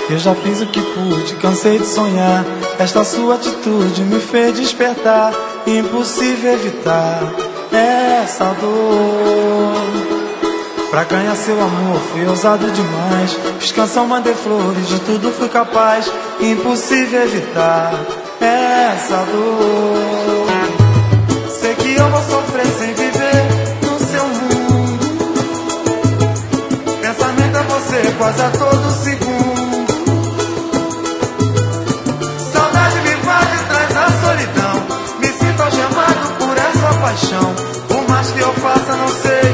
Eu já fiz o que pude, cansei de sonhar. Esta sua atitude me fez despertar. Impossível evitar essa dor. Pra ganhar seu amor fui ousado demais. Fiz canção, mandei flores, de tudo fui capaz. Impossível evitar essa dor. Sei que eu vou sofrer sem viver no seu mundo. Pensamento é você quase a todo segundo. Saudade me invade, traz a solidão. Me sinto algemado por essa paixão. Por mais que eu faça, não sei